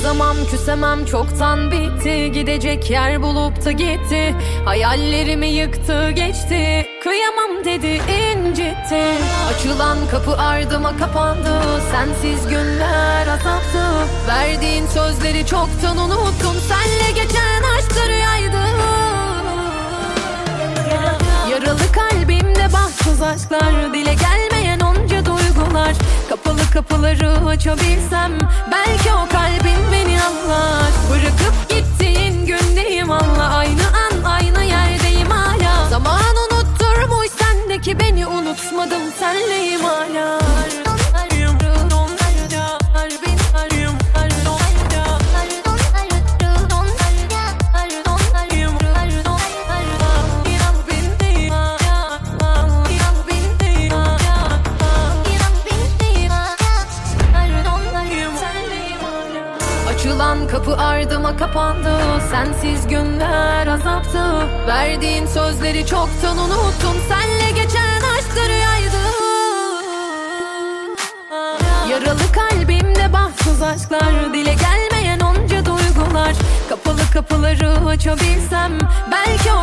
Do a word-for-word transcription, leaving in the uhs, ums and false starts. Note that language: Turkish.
Kızamam küsemem çoktan bitti, gidecek yer bulup da gitti, hayallerimi yıktı geçti, kıyamam dedi incitti. Açılan kapı ardıma kapandı, sensiz günler azaptı, verdiğin sözleri çoktan unuttum, senle geçen aşkları yaydı. Yaralı kalbimde bahtsız aşklar, dile gelmeyen onca duygular, kapalı kapıları açabilsem belki o kalbim beni anlar. Bırakıp gittiğin gündeyim valla, aynı an aynı yerdeyim hala. Zaman unutturmuş sendeki beni, unutmadım senleyim hala. Açılan kapı ardıma kapandı, sensiz günler azaptı, verdiğin sözleri çoktan unuttum, senle geçen aşkları yaydı. Yaralı kalbimde bahtsız aşklar, dile gelmeyen onca duygular, kapalı kapıları açabilsem belki